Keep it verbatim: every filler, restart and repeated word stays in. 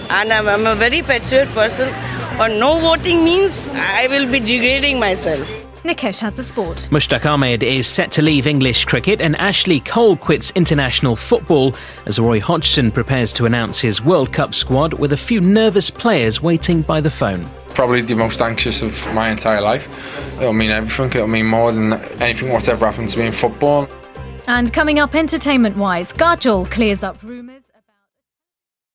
and I'm, I'm a very patriot person. Or no voting means I will be degrading myself. Nikesh has the sport. Mushtaq Ahmed is set to leave English cricket and Ashley Cole quits international football as Roy Hodgson prepares to announce his World Cup squad with a few nervous players waiting by the phone. Probably the most anxious of my entire life. It'll mean everything. It'll mean more than anything what's ever happened to me in football. And coming up entertainment-wise, Kajol clears up rumours.